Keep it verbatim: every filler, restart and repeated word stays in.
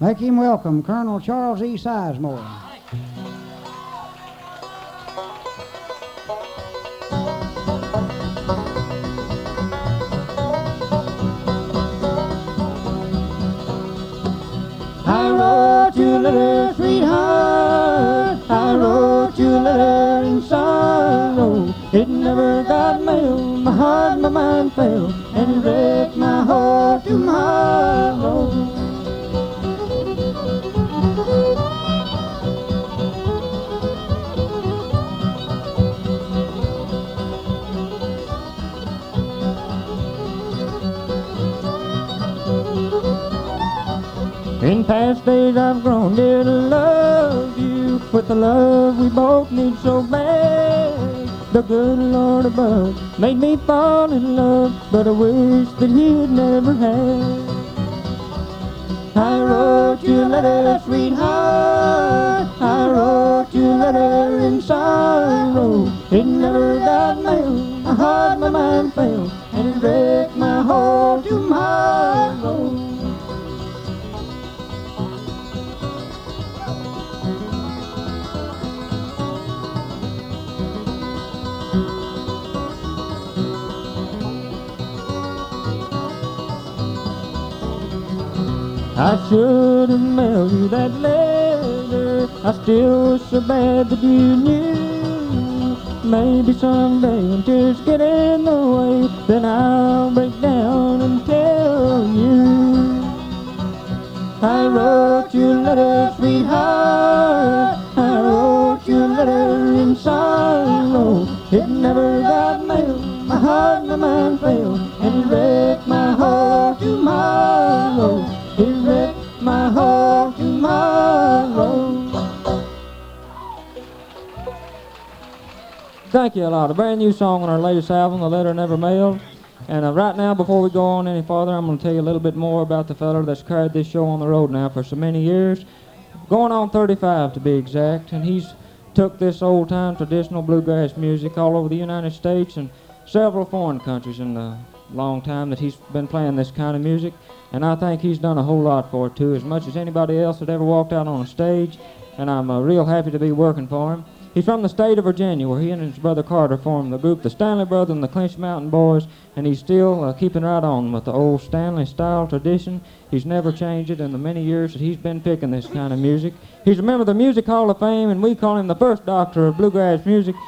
Make him welcome, Colonel Charles E. Sizemore. I wrote you a letter, sweetheart. I wrote you a letter in sorrow. It never got mailed. My heart, my mind failed, and it wrecked my heart tomorrow. In past days I've grown dear to love you with the love we both need so bad. The good Lord above made me fall in love, but I wish that he'd never had. I wrote you a letter, sweetheart. I wrote you a letter in sorrow. It never got mailed. My heart, my mind failed, and it wrecked my heart tomorrow. I should have mailed you that letter. I still wish so bad that you knew. Maybe someday when tears get in the way, then I'll break down and tell you. I wrote you a letter, sweetheart. I wrote you a letter in sorrow. It never got mailed. My heart, my mind failed, and it wrecked my heart tomorrow. It wrecked my heart tomorrow. Thank you a lot. A brand new song on our latest album, The Letter Never Mailed. And uh, right now, before we go on any farther, I'm going to tell you a little bit more about the fella that's carried this show on the road now for so many years. Going on thirty-five to be exact. And he's took this old-time traditional bluegrass music all over the United States and several foreign countries in the long time that he's been playing this kind of music. And I think he's done a whole lot for it, too, as much as anybody else that ever walked out on a stage. And I'm uh, real happy to be working for him. He's from the state of Virginia, where he and his brother Carter formed the group, the Stanley Brothers and the Clinch Mountain Boys, and he's still uh, keeping right on with the old Stanley-style tradition. He's never changed it in the many years that he's been picking this kind of music. He's a member of the Music Hall of Fame, and we call him the first doctor of bluegrass music.